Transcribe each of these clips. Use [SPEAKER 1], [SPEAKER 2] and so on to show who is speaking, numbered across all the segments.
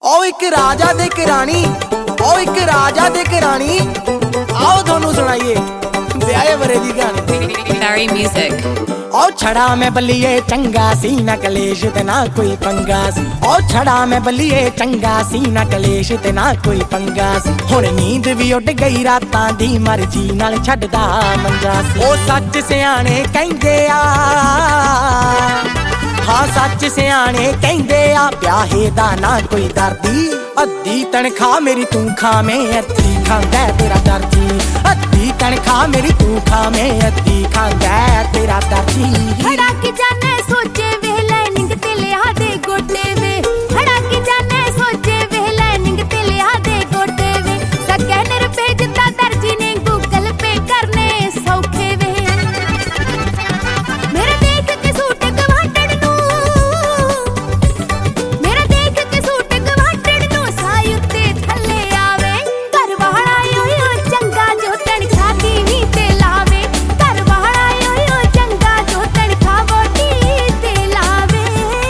[SPEAKER 1] ओ एक राजा ते एक रानी, ओ एक राजा ते एक रानी, आओ दोनों सुनाइए ब्याहे बरे दी कहानी।
[SPEAKER 2] Barry Music।
[SPEAKER 1] ओ छड़ा मैं बल्लिए चंगा सी ना कलेश ते ना कोई पंगा सी। ओ छड़ा मैं बल्लिए चंगा सी ना कलेश ते ना कोई पंगा सी। हुण नींद भी उड़ गई रातां दी मर्जी नाल छड्डदा मंजा सी। ओ सच सियाणे कहिंदे आ, हाँ सच सियाणे कहिंदे आ, ब्याहे दा ना कोई दर्दी। अद्धी तनखा मेरी तू खावें, अद्धी खांदा तेरा दर्जी। अद्धी तनखा मेरी तू खावें, अद्धी खांदा तेरा दर्जी।
[SPEAKER 3] खड़ा के जाने सोचे वेले निंग ते लिया दे गोटे वे। खड़ा के जाने सोचे वेले निंग ते लिया दे गोटे वे। स्कैनर पे जिता दर्जी ने गूगल पे करने सौखे वे। मेरा देख के सूट गवाटड़ नू, मेरा देख के सूट गवाटड़ नू साई उत्ते थल्ले आवे। घर वाला यो यो चंगा जो तनखा दी ते लावे। घर वाला यो यो चंगा जो तनखा वोटी ते लावे।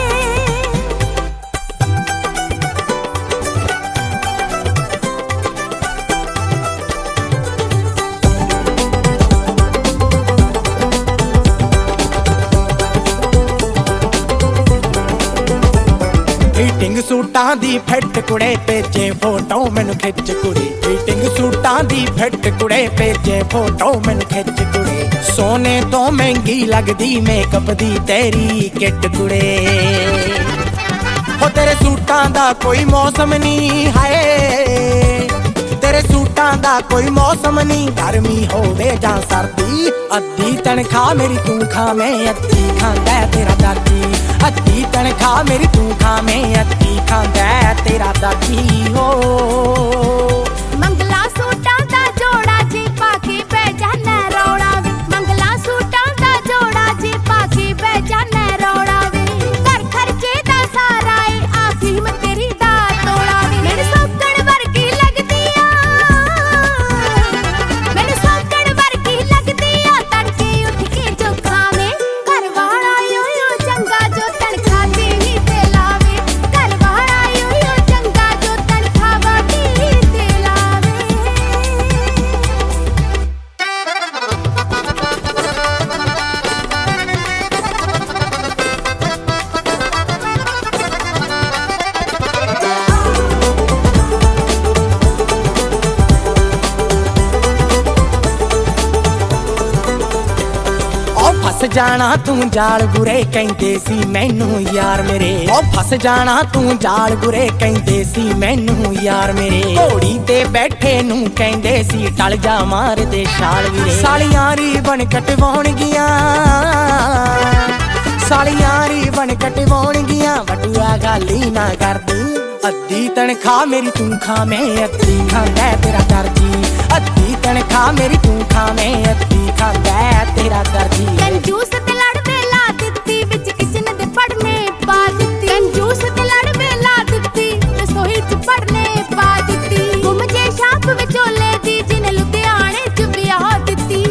[SPEAKER 1] ਫਿਟਿੰਗ ਸੂਟਾਂ ਦੀ ਫਿੱਟ ਕੁੜੇ ਭੇਜੇ ਫੋਟੋ ਮੈਨੂੰ ਖਿੱਚ ਕੁੜੀ। ਫਿਟਿੰਗ ਸੂਟਾਂ ਦੀ ਫਿੱਟ ਕੁੜੇ ਭੇਜੇ ਫੋਟੋ ਮੈਨੂੰ ਖਿੱਚ ਕੁੜੇ। ਸੋਨੇ ਤੋਂ ਮਹਿੰਗੀ ਲੱਗਦੀ ਮੇਕਅਪ ਦੀ ਤੇਰੀ ਕਿੱਟ ਕੁੜੇ। ਹੋ ਤੇਰੇ ਸੂਟਾਂ ਦਾ ਕੋਈ ਮੌਸਮ ਨਹੀਂ ਹਾਏ, ਤੇਰੇ ਸੂਟਾਂ ਦਾ ਕੋਈ ਮੌਸਮ ਨਹੀਂ, ਗਰਮੀ ਹੋਵੇ ਜਾਂ ਸਰਦੀ। ਅੱਧੀ ਤਨਖਾਹ ਮੇਰੀ ਤੂੰ ਖਾਵੇਂ, ਅੱਧੀ ਖਾਂਦਾ ਤੇਰਾ ਦਰਜੀ। ਅੱਧੀ ਤਨਖਾਹ ਮੇਰੀ ਤੂੰ ਖਾਵੇਂ, ਅੱਧੀ ਖਾਂਦਾ ਤੇਰਾ ਦਰਜੀ ਹੋ।
[SPEAKER 3] ਮੰਗਲਾ ਸੂਟਾਂ ਦਾ ਜੋੜਾ ਜੀ ਪਾ ਕੇ ਬੈ ਜਾਣਾ ਰੌਲਾ ਵੇ। ਮੰਗਲਾ ਸੂਟਾਂ ਦਾ ਜੋੜਾ ਜੀ ਪਾ ਕੇ ਬੈ ਜਾਣਾ ਰੌਲਾ ਵੇ। ਘਰ ਖਰਚੇ ਦਾ ਸਾਰਾ ਏ ਆਫੀਮ ਤੇਰੀ ਦਾ ਤੋਲਾ ਵੇ। ਮੈਨੂੰ ਸੌਕਣ ਵਰਗੀ ਲੱਗਦੀ ਆ, ਮੈਨੂੰ ਸੌਕਣ ਵਰਗੀ ਲੱਗਦੀ ਆ, ਤੜਕੇ ਉੱਠ ਕੇ ਜੋ ਖਾਵੇਂ। ਘਰ ਵਾਲਾ ਯੋ ਯੋ ਚੰਗਾ ਜੋ ਤਨਖਾਹ ਦੇਵੀ ਤੇ ਲਾਵੇ। ਘਰ ਵਾਲਾ ਯੋ ਯੋ ਚੰਗਾ ਜੋ ਤਨਖਾਹ ਵਾਟੀ ਤੇ ਲਾਵੇ।
[SPEAKER 1] ਉਹ ਫਸ ਜਾਣਾ ਤੂੰ ਜਾਲ ਗੁਰੇ ਕਹਿੰਦੇ ਸੀ ਮੈਨੂੰ ਯਾਰ ਮੇਰੇ। ਉਹ ਫਸ ਜਾਣਾ ਤੂੰ ਜਾਲ ਗੁਰੇ ਕਹਿੰਦੇ ਸੀ ਮੈਨੂੰ ਯਾਰ ਮੇਰੇ। ਘੋੜੀ ਤੇ ਬੈਠੇ ਨੂੰ ਕਹਿੰਦੇ ਸੀ ਟਲ ਜਾ ਮਾਰਦੇ ਛਾਲ ਵੀਰੇ। ਸਾਲੀਆਂ ਰੀਬਨ ਕਟਵਾਉਣਗੀਆਂ, ਸਾਲੀਆਂ ਰੀਬਨ ਕਟਵਾਉਣਗੀਆਂ, ਵਟੂਆ ਗਾਲੀ ਨਾ ਕਰਦੀ। ਅੱਧੀ ਤਨਖਾਹ ਮੇਰੀ ਤੂੰ ਖਾਵੇਂ, ਅੱਧੀ ਖਾਂਦਾ ਤੇਰਾ ਦਰਜੀ। ਅੱਧੀ ਤਨਖਾਹ ਮੇਰੀ ਤੂੰ ਖਾਵੇਂ, ਅੱਧੀ ਖਾਂਦਾ ਤੇਰਾ ਦਰਜੀ।
[SPEAKER 3] ਕੰਜੂਸ ਤੇ ਲੜ ਵੇਲਾ ਦਿੱਤੀ ਵਿੱਚ ਕਿਚਨ ਦੇ ਪੜਨੇ ਪਾ ਦਿੱਤੀ। ਕੰਜੂਸ ਤੇ ਲੜ ਵੇਲਾ ਦਿੱਤੀ ਰਸੋਈ ਚ ਪੜਨੇ ਪਾ ਦਿੱਤੀ। ਗੁੰਮ ਜੇ ਸ਼ਾਪ ਵਿਚੋਲੇ ਦੀ ਜਿਨ ਲੁਧਿਆਣੇ ਚ ਵਿਆਹ ਦਿੱਤੀ।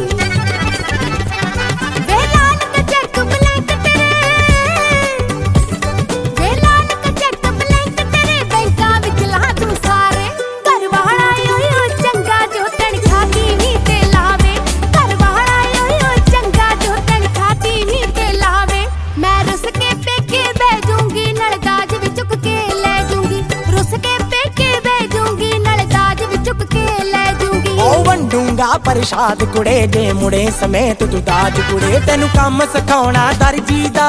[SPEAKER 3] ਵੇਲਾ ਨਕ ਚੈੱਕ ਬਲੈਂਕ ਤੇਰੇ, ਵੇਲਾ ਨਕ ਚੈੱਕ ਬਲੈਂਕ ਤੇਰੇ, ਬੈਂਕਾਂ ਵਿੱਚ ਲਾ ਤੂੰ ਸਾਰੇ। ਘਰ ਵਾਲਾ ਯੋ ਯੋ ਚੰਗਾ ਜੋ ਤਨਖਾਹ ਦੀਵੀ ਤੇ ਲਾਵੇ। ਘਰ ਵਾਲਾ ਯੋ ਯੋ ਚੰਗਾ ਜੋ ਤਨਖਾਹ ਦੀਵੀ ਤੇ ਲਾਵੇ। ਮੈਂ ਰੁੱਸ ਕੇ ਪੇਕੇ ਬਹਿ ਜੂੰਗੀ ਨਾਲ ਦਾਜ ਵੀ ਚੁੱਕ ਕੇ ਲੈ ਜੂੰਗੀ। ਰੁੱਸ ਕੇ ਪੇਕੇ ਬਹਿ ਜੂੰਗੀ ਨਾਲ ਦਾਜ ਵੀ ਚੁੱਕ ਕੇ ਲੈ ਜੂੰਗੀ।
[SPEAKER 1] ਉਹ ਵੰਡੂੰਗਾ ਪ੍ਰਸ਼ਾਦ ਕੁੜੇ ਜੇ ਮੁੜੇ ਸਮੇਤ ਤੂੰ ਦਾਜ ਕੁੜੇ। ਤੈਨੂੰ ਕੰਮ ਸਿਖਾਉਣਾ ਦਰਜੀ ਦਾ,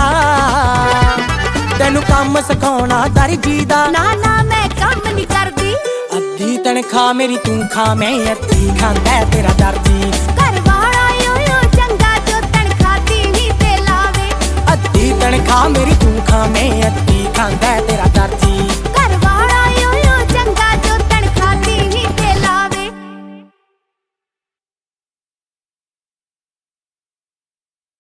[SPEAKER 1] ਤੈਨੂੰ ਕੰਮ ਸਿਖਾਉਣਾ ਦਰਜੀ ਦਾ।
[SPEAKER 3] ਨਾ ਨਾ ਮੈਂ ਕੰਮ ਨਹੀਂ ਕਰਦੀ।
[SPEAKER 1] ਅੱਧੀ ਤਨਖਾਹ ਮੇਰੀ ਤੂੰ ਖਾਵੇਂ, ਅੱਧੀ ਖਾਂਦਾ ਤੇਰਾ ਦਰਜੀ।
[SPEAKER 3] ਘਰ ਵਾਲਾ ਯੋ ਯੋ ਚੰਗਾ ਜੋ ਤਨਖਾਹ ਦੀਵੀ ਤੇ ਲਾਵੇ।
[SPEAKER 1] ਅੱਧੀ ਤਨਖਾਹ ਮੇਰੀ ਤੂੰ ਖਾਵੇਂ, ਅੱਧੀ ਖਾਂਦਾ ਤੇਰਾ